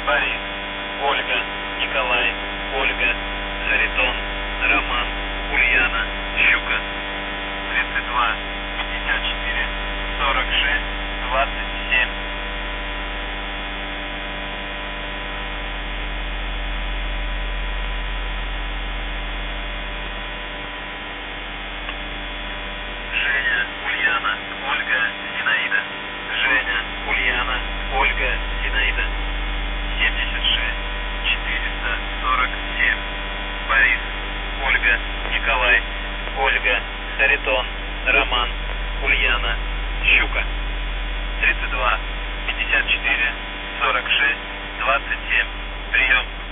Борис, Ольга, Николай, Ольга, Харитон, Роман, Ульяна, Щука. 32 54 46 27. Женя, Ульяна, Ольга, Зинаида. Женя, Ульяна, Ольга, Зинаида. 76 447. Борис, Ольга, Николай, Ольга, Харитон, Роман, Ульяна, Щука. 32 54 46 27. Прием.